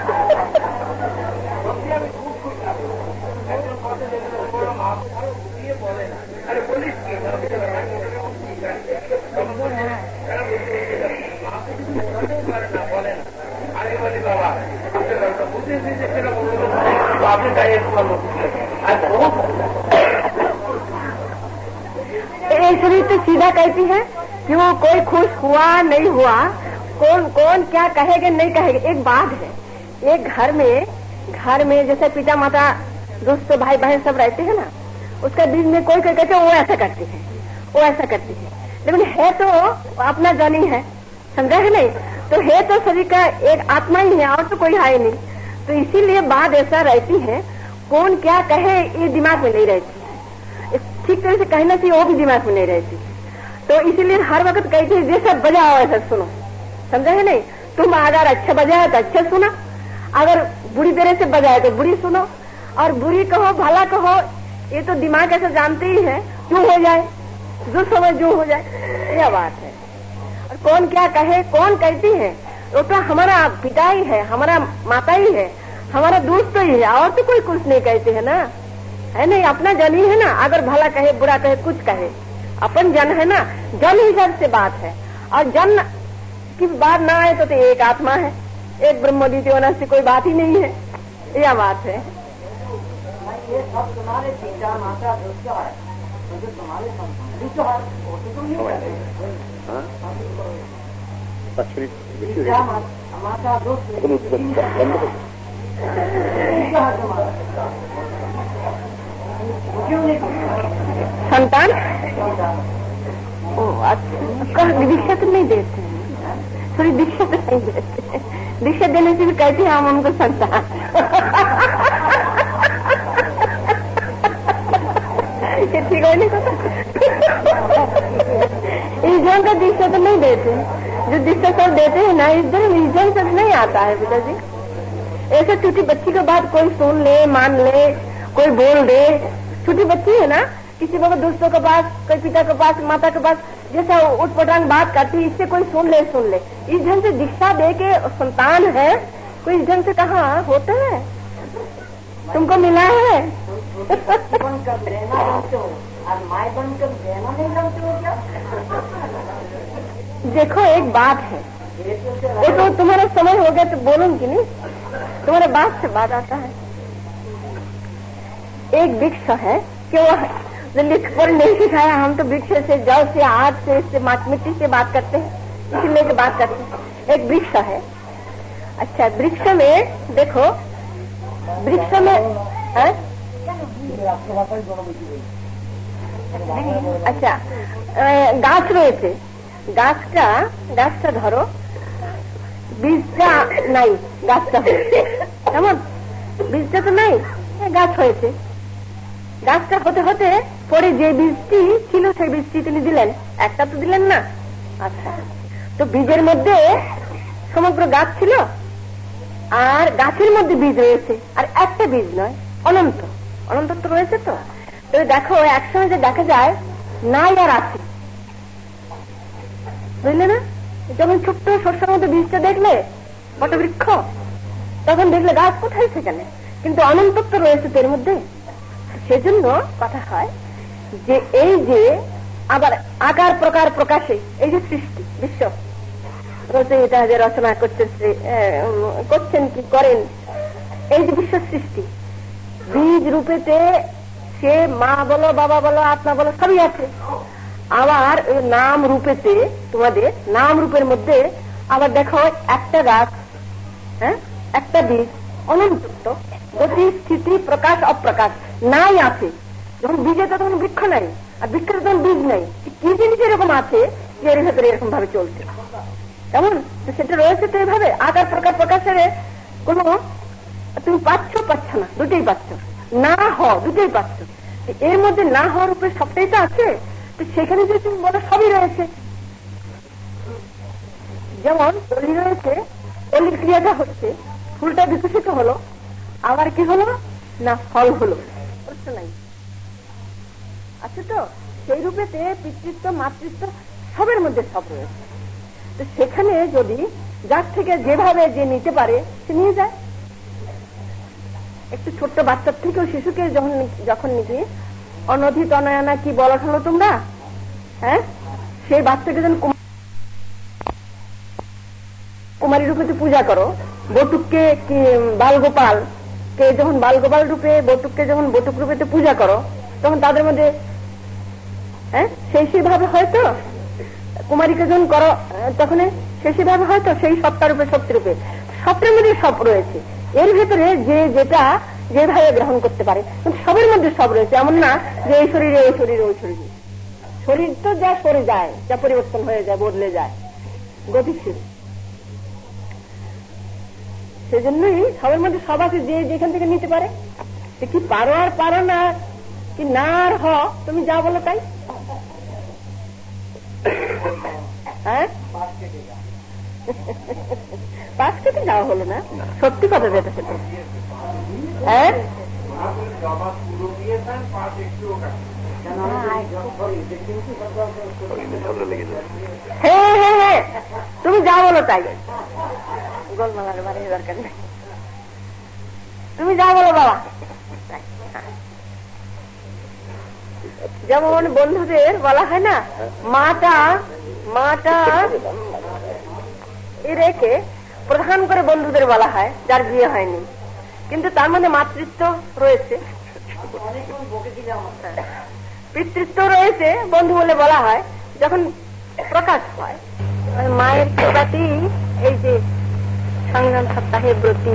ऐश्वरी तो सीधा कहती है कि वो कोई खुश हुआ नहीं हुआ, कौन क्या कहेगा नहीं कहेगा। एक बात है, एक घर में जैसे पिता माता दोस्त भाई बहन सब रहते हैं ना, उसके बीच में कोई कहते हैं वो ऐसा करती है, वो ऐसा करती है, लेकिन है तो अपना जानी है। समझा है नहीं? तो है तो सभी का एक आत्मा ही है, और तो कोई है नहीं। तो इसीलिए बात ऐसा रहती है, कौन क्या कहे ये दिमाग में नहीं रहती, ठीक तरह से कहना चाहिए वो भी दिमाग में नहीं रहती। तो इसीलिए हर वक्त कहते हैं जैसा बजाओ ऐसा सुनो। समझा है नहीं? तुम अगर अच्छा बजाए तो अच्छा सुना, अगर बुरी तरह से बजाए तो बुरी सुनो, और बुरी कहो भला कहो, ये तो दिमाग ऐसा जानते ही है, जो हो जाए, जो समझ जो हो जाए, यह बात है। और कौन क्या कहे, कौन कहती है, वो तो हमारा पिता ही है, हमारा माता ही है, हमारा दोस्त ही है, और तो कोई कुछ नहीं कहते है ना, है नहीं? अपना जन ही है ना। अगर भला कहे बुरा कहे कुछ कहे, अपन जन है ना, जन हिसाब से बात है। और जन की बात ना आए तो एक आत्मा है, एक ब्रह्म द्वितीय होना से कोई बात ही नहीं है, यह बात है। ये सब तुम्हारे पिता माता दोस्त है, तो जो तुम्हारे संबंधी तो है वो तो तुम नहीं कहते। माता दोस्त क्यों नहीं संतान? ओ अच्छा, दीक्षा तो नहीं देते हैं, थोड़ी दीक्षा तो नहीं देते। दीक्षा देने से भी कहते हैं हम उनको संतान। ठीक है नहीं पता, इस जन का दीक्षा तो नहीं देते, जो दीक्षा सब देते हैं ना, इस जन सब नहीं आता है पिताजी। ऐसे छोटी बच्ची के बात कोई सुन ले, मान ले, कोई बोल दे, छोटी बच्ची है ना, किसी वक्त दोस्तों के पास, कोई पिता के पास, माता के पास, जैसा उठपटांग बात करती, इससे कोई सुन ले। इस ढंग से दीक्षा दे के संतान है, कोई इस ढंग से कहाँ होता है? तुमको मिला है? बनकर रहना जानते हो और माए बनकर रहना नहीं जानते हो क्या? देखो एक बात है, वो तो तुम्हारा समय हो गया तो बोलूंगी नहीं, तुम्हारे बात से बात आता है। एक वृक्ष है कि वो लिख पर नहीं सिखाया, हम तो वृक्ष से, जल से, हाथ से, इससे मिट्टी से बात करते हैं, इसीलिए की बात करते हैं। एक वृक्ष है, अच्छा वृक्ष में देखो, वृक्ष में রাষ্ট্রভাষায় জন্য বেশি বলি। আচ্ছা, গাছ রয়েছে, গাছটা ধরো বীজটা নাই, গাছটা হয়েছে, কেমন? বীজটা তো নাই, গাছ হয়েছে। গাছটা হতে হতে পরে যে বীজটি ছিল সেই বীজটি তিনি দিলেন, একটা তো দিলেন না। আচ্ছা, তো বীজের মধ্যে সমগ্র গাছ ছিল, আর গাছের মধ্যে বীজ রয়েছে, আর একটা বীজ নয়, অনন্ত তো রয়েছে। তো দেখো একসময় যে দেখা যায় নাই আর আছে, বুঝলে না? যখন ছোট্ট সরষের মধ্যে বীজটা দেখলে বটবৃক্ষ, তখন দেখলে গাছ কোথায় সেখানে, কিন্তু অনন্তত্ব রয়েছে এর মধ্যে। সেজন্য কথা হয় যে এই যে আবার আকার প্রকার প্রকাশে এই যে সৃষ্টি বিশ্ব রচয়িতা যে রচনা করছেন কি করেন, এই যে বিশ্ব সৃষ্টি বীজ রূপেতে সে মা বলো, বাবা বলো, আত্মা বলো, সবই আছে। আবার নাম রূপেতে, তোমাদের নাম রূপের মধ্যে আবার দেখো একটা গাছ, হ্যাঁ, একটা বীজ, অনন্তত্ব, গতি, স্থিতি, প্রকাশ, অপ্রকাশ নাই আছে। যখন বীজে তখন বৃক্ষ নাই, আর বৃক্ষের তখন বীজ নাই। কি জিনিস এরকম আছে যে এর ভেতরে এরকম ভাবে চলছে, কেমন? সেটা রয়েছে তো এইভাবে আকার প্রকার প্রকাশের কোন তুমি পাচ্ছ না, দুটোই পাচ্ছ, না দুটোই পাচ্ছ। এর মধ্যে না হওয়ার উপরে সবটাই তো আছে। তো সেখানে যদি তুমি বলো সবই রয়েছে, যেমন কলি রয়েছে, কলির ক্রিয়াটা হচ্ছে, ফুলটা বিকশিত হলো, আবার কি হলো না ফল হলো, বুঝতে নাই আছে। তো সেই রূপেতে পিতৃত্ব, মাতৃত্ব সবের মধ্যে সব রয়েছে। তো সেখানে যদি যার থেকে যেভাবে যে নিতে পারে সে নিয়ে যায়। একটু ছোট্ট বাচ্চার থেকেও শিশুকে যখন নাকি অনধিত অনয়না কি বলা হলো তোমরা, হ্যাঁ, সেই বাচ্চাকে যখন কুমারী রূপে পূজা করো, বটুককে কি বালগোপাল কে যখন বালগোপাল রূপে, বটুককে যখন বটুক রূপে পূজা করো, তখন তাদের মধ্যে হ্যাঁ সেইভাবে হয়তো কুমারীকে যখন করো তখন সেইভাবে হয়তো সেই সত্তা রূপে, শক্তি রূপে, সত্তার মধ্যে সব রয়েছে। এর ভেতরে যে যেটা যেভাবে গ্রহণ করতে পারে, কিন্তু সবের মধ্যে সব রয়েছে। এমন না যে এই শরীরে ওই শরীরে ওই শরীরে, শরীর তো যা সরে যায়, যা পরিবর্তন হয়ে যায়, বদলে যায়, গতিশীল। সেজন্যই সবের মধ্যে সব আছে, যে যেখান থেকে নিতে পারে। কি পারো আর পারো না, কি না আর তুমি যা বলো তাই। হ্যাঁ, পাশ কেটে যাওয়া হলো না, সত্যি কথা যেটা সেটা। হ্যাঁ, হ্যাঁ, তুমি যা বলো তাই, গোলমালার বাড়ি দরকার নেই, তুমি যা বলো বাবা। যেমন বন্ধুদের বলা হয় না, মাটা রেখে প্রধান করে বন্ধুদের বলা হয় যার বিয়ে হয়নি, কিন্তু তার মধ্যে মাতৃত্ব রয়েছে, পিতৃত্ব রয়েছে, বন্ধু বলে বলা হয়। যখন প্রকাশ হয় মায়ের প্রতি এই যে সংগ্রাম সপ্তাহের ব্রতী,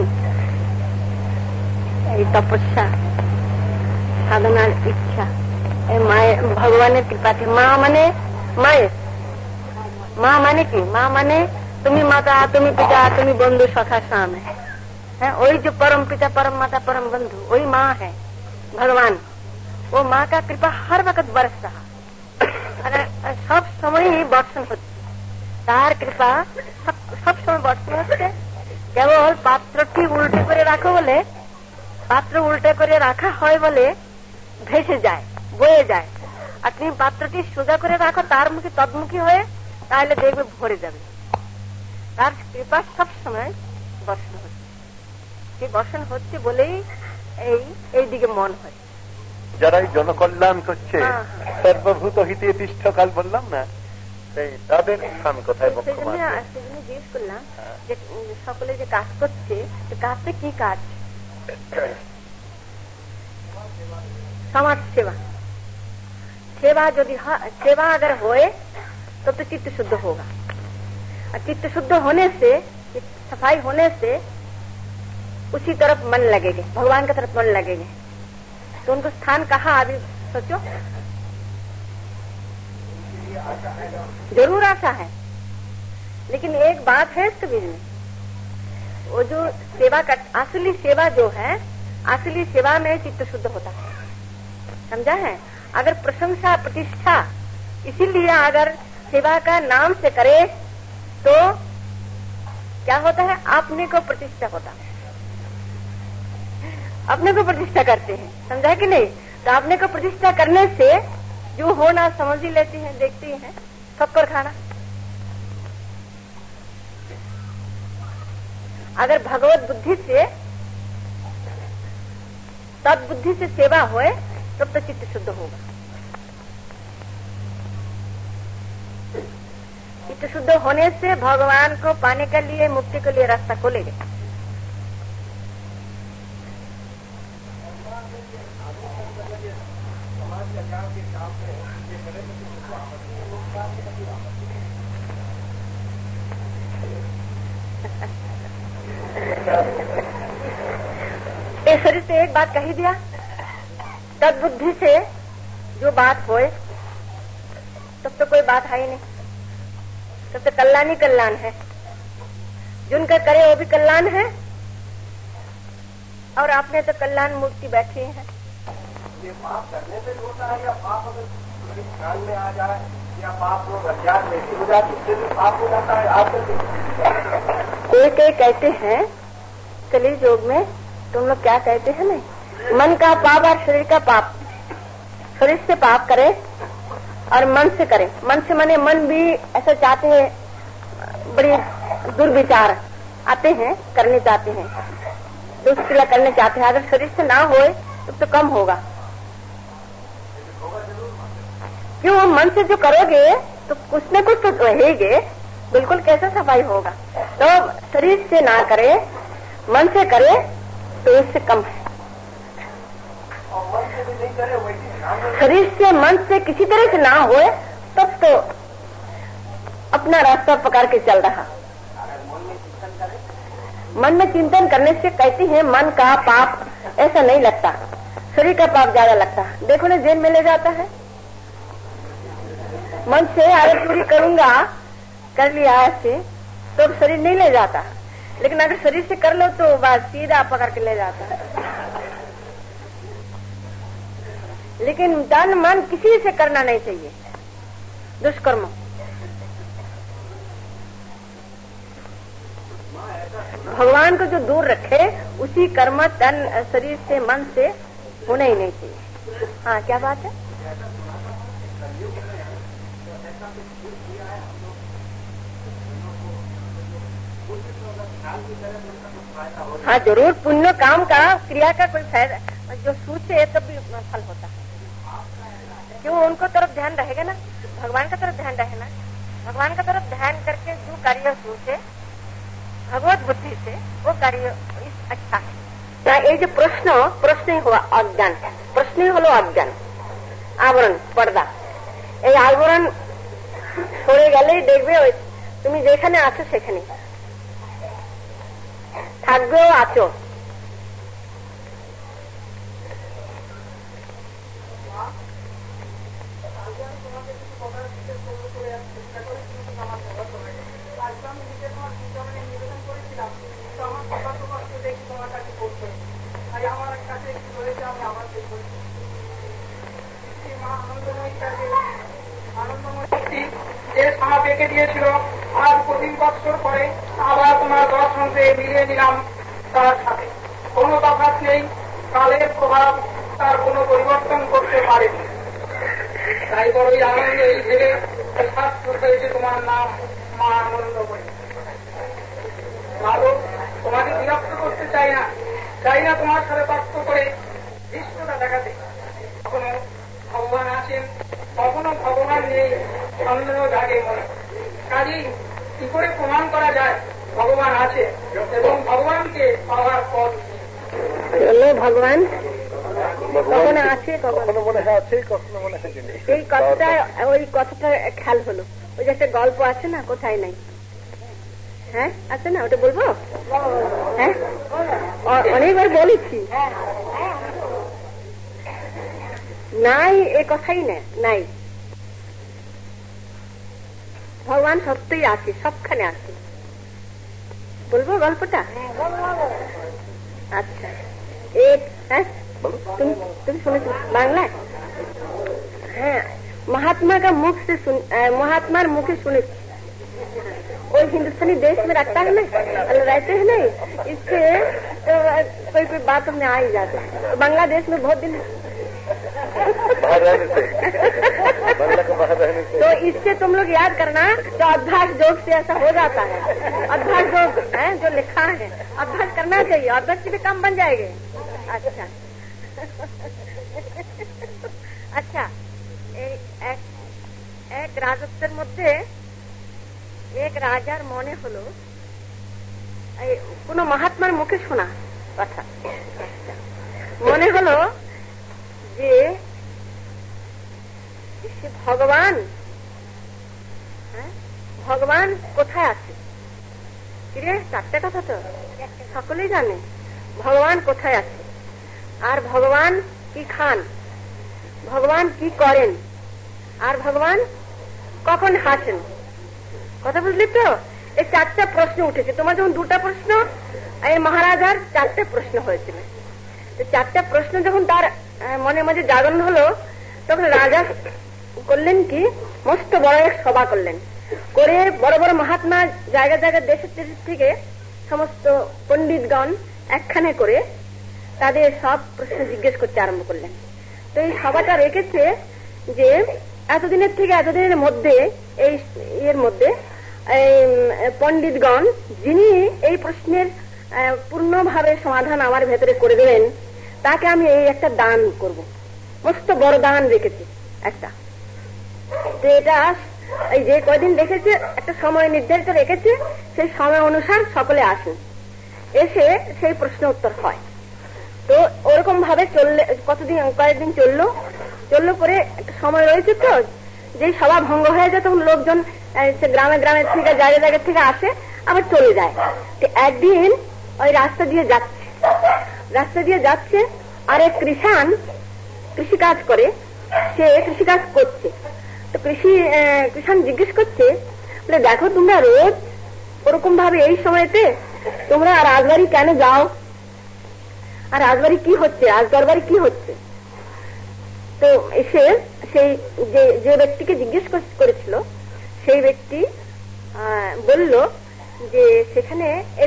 এই তপস্যা, সাধনার ইচ্ছা, মায়ের ভগবানের কৃপাতে, মা মানে মায়ের, মা মানে কি, মা মানে তুমি মাতা, তুমি পিতা, তুমি বন্ধু, सखा शाम है। वही जो परम पिता, परम माता, परम बंधु, वही माँ है भगवान। वो माँ का कृपा हर वक्त बरस रहा, सब समय ही बर्षण होती, तार कृपा सब समय बर्षण होते। केवल पात्रटी उल्टे करे राखो बोले, पात्र उल्टे करे राखा হয় বলে ভেসে যায়, বয়ে যায়। আর তুমি পাত্রটি সোজা করে রাখো তার মুখে তদমুখী হয়ে, তাহলে দেখবে ভরে যাবে। তার কৃপা সব সময় বর্ষণ হচ্ছে, সেই বর্ষণ হচ্ছে বলেই এই দিকে মন হয়। যারাই জনকল্যাণ করছে, সর্বভূত হিতে তিষ্ঠকাল বললাম না, তাদের স্থান কোথায়? সেজন্য জিজ্ঞেস করলাম যে সকলে যে কাজ করছে, কাজটা কি কাজ? समाज सेवा, सेवा यदि सेवा अगर होए तो चित्त शुद्ध होगा, और चित्त शुद्ध होने से, सफाई होने से उसी तरफ मन लगेगा, भगवान की तरफ मन लगेगा। तो उनको स्थान कहाँ, अभी सोचो। जरूर आशा है, लेकिन एक बात है इस कबीर में, वो जो सेवा का असली सेवा जो है, असली सेवा में चित्त शुद्ध होता है, समझा है। अगर प्रशंसा प्रतिष्ठा इसीलिए अगर सेवा का नाम से करे तो क्या होता है, अपने को प्रतिष्ठा होता है, अपने को प्रतिष्ठा करते हैं, समझा कि नहीं। तो अपने को प्रतिष्ठा करने से जो होना समझ ही लेती हैं, देखती हैं, ठक्कर खाना। अगर भगवत बुद्धि से तद्बुद्धि से सेवा होए तब तो चित्त शुद्ध होगा। चित्त शुद्ध होने से भगवान को पाने के लिए, मुक्ति के लिए रास्ता खोलेगा। इस शरीर से एक बात कही दिया, तद्बुद्धि से जो बात होए तब तो कोई बात है ही नहीं, तब तो कल्याण ही कल्याण है। जिनका करे वो भी कल्याण है, और आपने तो कल्याण मूर्ति बैठी है। ये पाप करने से होता है, या पाप अगर ध्यान में आ जाए, या पाप लोग अज्ञान में हो जाए उससे भी पाप हो जाता है। आप कोई कहते हैं कलयुग योग में, तुम लोग क्या कहते हैं ना, मन का पाप और शरीर का पाप। शरीर से पाप करे और मन से करे। मन से मने मन भी ऐसा चाहते हैं, बड़ी दुर्विचार आते हैं, करने चाहते हैं, दुष्क्रिया करने चाहते हैं। अगर शरीर से ना होए तो कम होगा। क्यों, मन से जो करोगे तो कुछ न कुछ तो रहेगे, बिल्कुल कैसा सफाई होगा। तो शरीर से ना करे, मन से करे तो इससे कम है। शरीर से मन से किसी तरह से ना होए तब तो अपना रास्ता पकड़ के चल रहा। मन में चिंतन करने से कहती है मन का पाप ऐसा नहीं लगता, शरीर का पाप ज्यादा लगता। देखो ना, जेल में ले जाता है। मन से अगर पूरी करूंगा, कर लिया ऐसे, तो शरीर नहीं ले जाता, लेकिन अगर शरीर से कर लो तो बस सीधा पकड़ के ले जाता है। लेकिन तन मन किसी से करना नहीं चाहिए दुष्कर्म। भगवान को जो दूर रखे उसी कर्म तन शरीर से मन से होना ही नहीं चाहिए। हाँ, क्या बात है? हाँ जरूर, पुण्य काम का, क्रिया का कोई फायदा, जो सोचे तब भी फल होता है। क्यों, उनको तरफ ध्यान रहेगा ना, भगवान का तरफ ध्यान रहे ना। भगवान का तरफ ध्यान करके जो कार्य सोचे भगवत बुद्धि से, वो कार्य अच्छा है। ये जो प्रश्न ही हुआ अज्ञान, प्रश्न ही हलो अज्ञान, आवरण पर्दा। এই আবরণ সরে গেলেই দেখবে তুমি যেখানে আছো সেখানে থাকবেও আছো। পেকে দিয়েছিল, আজ 25 বছর পরে আবার তোমার দর্শন পেয়ে মিলিয়ে নিলাম তার সাথে। কোনো তফাৎ নেই, কালের প্রভাব তার কোনো পরিবর্তন করতে পারেনি। তাই বড়ই আনন্দ এই ভেবে শাস্ত্র হয়েছে তোমার নাম মা আনন্দ করে। ভালো, তোমাকে বিরক্ত করতে চাই না তোমার সাথে তর্ক করে দৃষ্টতা দেখাতে। কখনো ভগবান আছেন, কখনো ভগবান নেই, সন্দেহ জাগে মনে। কাজেই কি করে প্রমাণ করা যায় ভগবান আছে এবং ভগবানকে পাওয়ার পথ? ভগবান কখনো আছে, কখনো মনে হয় আছে, কখনো মনে হয় নেই। এই কথাটা, ওই কথাটা খেয়াল হলো। ওই যে একটা গল্প আছে না, কোথায় নাই, হ্যাঁ আছে না, ওটা বলবো? হ্যাঁ, অনেকবার বলেছি। নাই, এ কথাই নাই। ভগবান সত্যই আছে, সবখানে আছে। বলবো গল্পটা? আচ্ছা, তুমি শুনেছো বাংলায়? হ্যাঁ, महात्मार मुखे सुने। और हिंदुस्तानी देश में रखता है ना, रहते हैं नहीं, इससे तो कोई बात में आ ही जाते हैं। बांग्लादेश में बहुत दिन तो इससे तुम लोग याद करना, तो अभ्यास योग से ऐसा हो जाता है। अभ्यास योग है जो लिखा है, अभ्यास करना चाहिए, अभ्यास से भी कम बन जाएंगे। अच्छा अच्छा, एक রাজত্বের মধ্যে এক রাজার মনে হলো কোন মহাত্মার মুখে শোনা কথা, মনে হলো যে ভগবান ভগবান কোথায় আছে। চারটে কথা তো সকলেই জানে, ভগবান কোথায় আছে, আর ভগবান কি খান, ভগবান কি করেন, আর ভগবান কখন হাসেন। কথা বুঝলি তো? এই চারটা প্রশ্ন উঠেছে। তোমার যখন দুটা প্রশ্ন, এই মহারাজার চারটে প্রশ্ন হয়েছিল। চারটা প্রশ্ন যখন তার মনে মাঝে জাগরণ হলো, তখন রাজা করলেন কি, মস্ত বড় এক সভা করলেন, করে বড় বড় মহাত্মা জায়গা জায়গা দেশের থেকে সমস্ত পণ্ডিতগণ একখানে করে তাদের সব প্রশ্ন জিজ্ঞেস করতে আরম্ভ করলেন। তো এই সভাটা রেখেছে যে এতদিনের থেকে এতদিনের মধ্যে এই এর মধ্যে পণ্ডিতগণ যিনি এই প্রশ্নের পূর্ণভাবে সমাধান আমার ভেতরে করে দেবেন, তাকে আমি এই একটা দান করব। মস্ত বড় দান রেখেছি একটা। তো এটা এই যে কয়দিন রেখেছে, একটা সময় নির্ধারিত রেখেছে, সেই সময় অনুসার সকলে আসেন, এসে সেই প্রশ্ন উত্তর হয়। তো ওরকম ভাবে চললে কয়েকদিন চললো পরে একটা সময় রয়েছে তো, যে সভা ভঙ্গ হয়ে যায় তখন লোকজন গ্রামে গ্রামের থেকে জায়গা জায়গা থেকে আসে, আবার চলে যায়। তো একদিন ওই রাস্তা দিয়ে যাচ্ছে আর এক কৃষাণ কৃষিকাজ করে, সে কৃষিকাজ করছে। তো কৃষাণ জিজ্ঞেস করছে, বলে দেখো তোমরা রোজ ওরকম ভাবে এই সময়তে তোমরা রাজবাড়ি কেন যাও, আর রাজবাড়ি কি হচ্ছে, রাজদরবারে কি হচ্ছে। তো এসে সেই যে ব্যক্তিকে জিজ্ঞেস করেছিল, সেই ব্যক্তি বলল যে সেখানে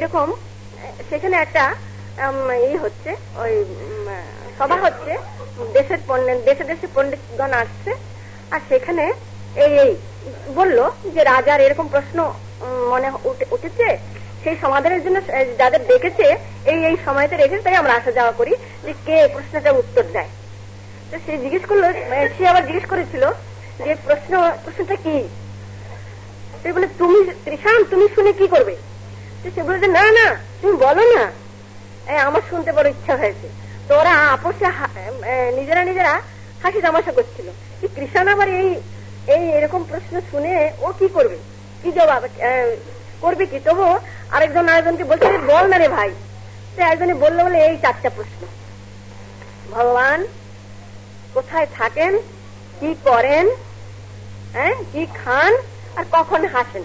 একটা হচ্ছে, ওই সভা হচ্ছে, দেশে দেশে পণ্ডিতগণ আসছে, আর সেখানে এই বলল যে রাজার এরকম প্রশ্ন মনে উঠেছে, সেই সমাধানের জন্য যাদের ডেকেছে এই সময়তে রেখেছে, তাই আমরা আসা যাওয়া করি যে কে প্রশ্নটার উত্তর দেয়। তো সে জিজ্ঞেস করলো, সে আবার জিজ্ঞেস করেছিল যে প্রশ্নটা কি। সে বলে, তুমি কৃষাণ তুমি শুনে কি করবে। সে বলে যে না তুমি বলো না, আমার শুনতে বড় ইচ্ছা হয়েছে। তো ওরা আপোষে নিজেরা হাসি তামাশা করছিল। কৃষাণ আবার এরকম প্রশ্ন শুনে ও কি করবে, কি জবাব করবে কি। তবু আরেকজনকে বলছে, বল না রে ভাই। সে একজনে বললো, বলে এই চারটা প্রশ্ন, ভগবান কোথায় থাকেন, কি করেন, কি খান, আর কখন হাসেন।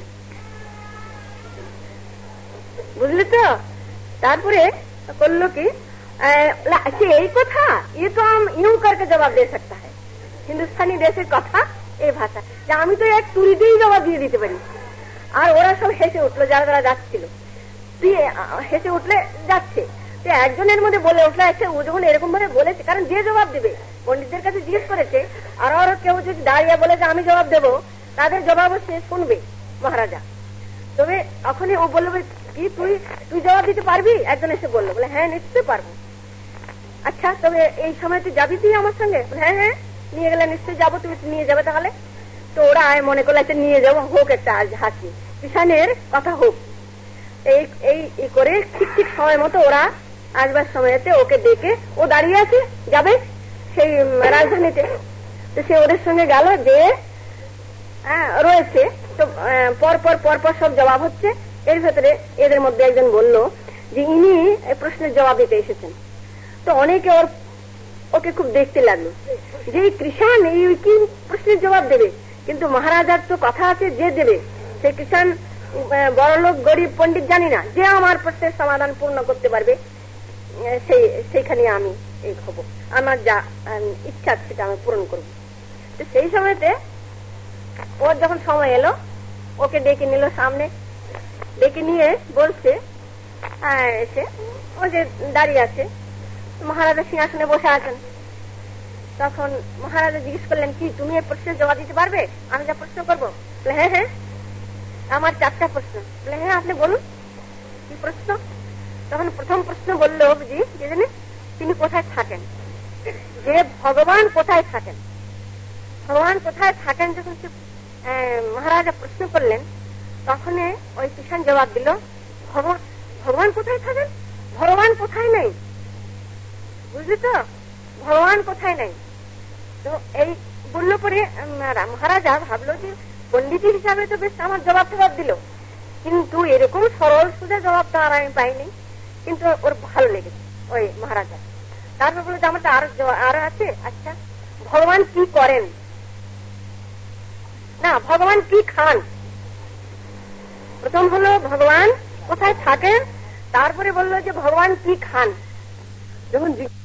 বুঝলি তো? তারপরে করলো কি, এই কথা ये तो हम यूं करके जवाब दे सकता है, হিন্দুস্তানি দেশের কথা এই ভাষা, যে আমি তো এক তুড়িতেই জবাব দিয়ে দিতে পারি। আর ওরা সব হেসে উঠলো, যারা যাচ্ছিল, হেসে উঠলে যাচ্ছে। তো একজনের মধ্যে বলে উঠলো, আচ্ছা ও যখন এরকম ভাবে বলেছে, কারণ যে জবাব দেবে পণ্ডিতদের কাছে জিজ্ঞেস করেছে, আর কেউ যদি দাঁড়িয়ে বলে যে আমি জবাব দেবো, তাদের জবাবও সে শুনবে মহারাজা। তবে তখনই ও বললো, কি তুই জবাব দিতে পারবি? একজন এসে বললো, বলে হ্যাঁ নিশ্চয়ই পারবো। আচ্ছা তবে এই সময় তুই যাবি তুই আমার সঙ্গে? হ্যাঁ নিয়ে গেলে নিশ্চয়ই যাবো, তুমি নিয়ে যাবে তাহলে। তো ওরা মনে করলে একটা নিয়ে যাবো, হোক একটা হাসি, কিষানের কথা হোক। এই করে ঠিক সময় মতো ওরা আসবার সময়তে ওকে ডেকে, ও দাঁড়িয়ে আছে যাবে সেই রাজধানীতে। তো সে ওদের সঙ্গে গেল, যে রয়েছে। তো পরপর সব জবাব হচ্ছে। এর ভেতরে এদের মধ্যে একজন বলল যে ইনি প্রশ্নের জবাব দিতে এসেছেন। তো অনেকে ওর ওকে খুব দেখতে লাগলো যে এই কৃষাণ এই কি প্রশ্নের জবাব দেবে। কিন্তু মহারাজার তো কথা আছে, যে দেবে সে কৃষাণ বড়লোক গরিব পণ্ডিত জানি না, যে আমার প্রশ্নের সমাধান পূর্ণ করতে পারবে সেইখানে আমি এই হব, আমার যা ইচ্ছা সেটা আমি পূরণ করব। তো সেই সময়তে ওর যখন সময় এলো, ওকে ডেকে নিল সামনে, ডেকে নিয়ে বলছে, এসে ও যে দাঁড়িয়ে আছে, মহারাজা সিংহাসনে বসে আছেন। তখন মহারাজা জিজ্ঞেস করলেন, কি তুমি এই প্রশ্নের জবাব দিতে পারবে আমি যা প্রশ্ন করবো? হ্যাঁ হ্যাঁ, আমার 4টা প্রশ্ন। হ্যাঁ আপনি বলুন কি প্রশ্ন? তখন প্রথম প্রশ্ন বললো জি যে জানে তিনি কোথায় থাকেন, যে ভগবান কোথায় থাকেন, ভগবান কোথায় থাকেন। যখন মহারাজা প্রশ্ন করলেন, তখন ওই কিষাণ জবাব দিল, ভগবান কোথায় থাকেন? ভগবান কোথায় নেই, বুঝলি তো, ভগবান কোথায় নেই। তো এই বললো পরে মহারাজা ভাবলো যে পণ্ডিত হিসাবে তো বেশ আমার জবাব দিল, কিন্তু এরকম সরল সোজা জবাব তো আর আমি পাইনি। কিন্তু ওর ভালো লেগেছে ওই মহারাজা। তারপর বললো যে আমার তো আরো আছে, আচ্ছা ভগবান কি করেন না, ভগবান কি খান। প্রথম হলো ভগবান কোথায় থাকেন, তারপরে বললো যে ভগবান কি খান। যখন